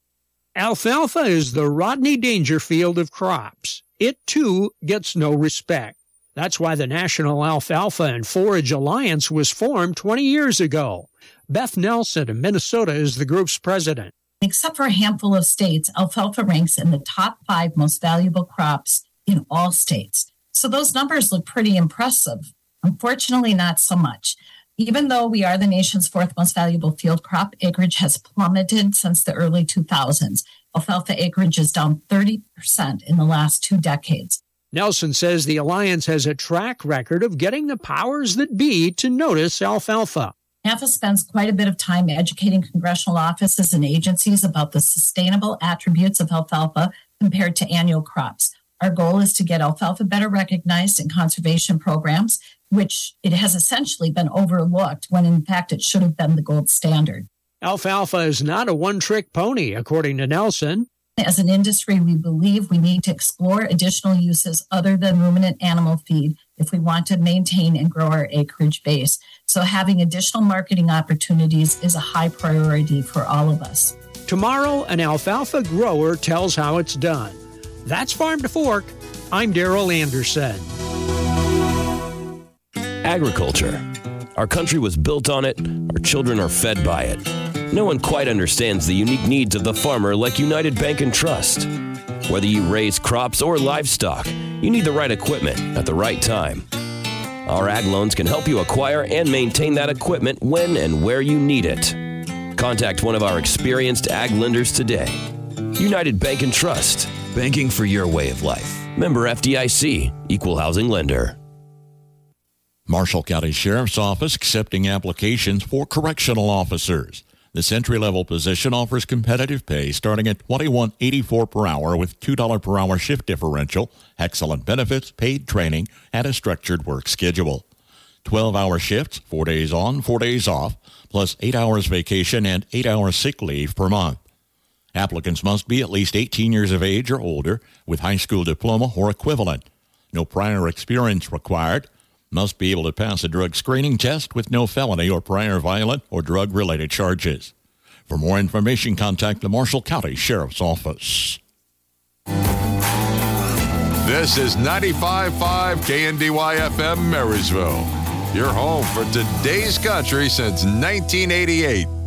Speaker 20: Alfalfa is the Rodney Dangerfield of crops. It, too, gets no respect. That's why the National Alfalfa and Forage Alliance was formed 20 years ago. Beth Nelson of Minnesota is the group's president.
Speaker 22: Except for a handful of states, alfalfa ranks in the top 5 most valuable crops in all states. So those numbers look pretty impressive. Unfortunately, not so much. Even though we are the nation's 4th most valuable field crop, acreage has plummeted since the early 2000s. Alfalfa acreage is down 30% in the last 2 decades.
Speaker 20: Nelson says the alliance has a track record of getting the powers that be to notice alfalfa.
Speaker 22: NAFA spends quite a bit of time educating congressional offices and agencies about the sustainable attributes of alfalfa compared to annual crops. Our goal is to get alfalfa better recognized in conservation programs, which it has essentially been overlooked when in fact it should have been the gold standard.
Speaker 20: Alfalfa is not a one-trick pony, according to Nelson.
Speaker 22: As an industry, we believe we need to explore additional uses other than ruminant animal feed if we want to maintain and grow our acreage base. So having additional marketing opportunities is a high priority for all of us.
Speaker 20: Tomorrow, an alfalfa grower tells how it's done. That's Farm to Fork. I'm Darrell Anderson.
Speaker 23: Agriculture. Our country was built on it. Our children are fed by it. No one quite understands the unique needs of the farmer like United Bank and Trust. Whether you raise crops or livestock, you need the right equipment at the right time. Our ag loans can help you acquire and maintain that equipment when and where you need it. Contact one of our experienced ag lenders today. United Bank and Trust. Banking for your way of life. Member FDIC. Equal housing lender.
Speaker 6: Marshall County Sheriff's Office accepting applications for correctional officers. This entry-level position offers competitive pay starting at $21.84 per hour with $2 per hour shift differential, excellent benefits, paid training, and a structured work schedule. 12-hour shifts, 4 days on, 4 days off, plus 8 hours vacation and 8 hours sick leave per month. Applicants must be at least 18 years of age or older with high school diploma or equivalent. No prior experience required. Must be able to pass a drug screening test with no felony or prior violent or drug-related charges. For more information, contact the Marshall County Sheriff's Office.
Speaker 1: This is 95.5 KNDY-FM Marysville, your home for today's country since 1988.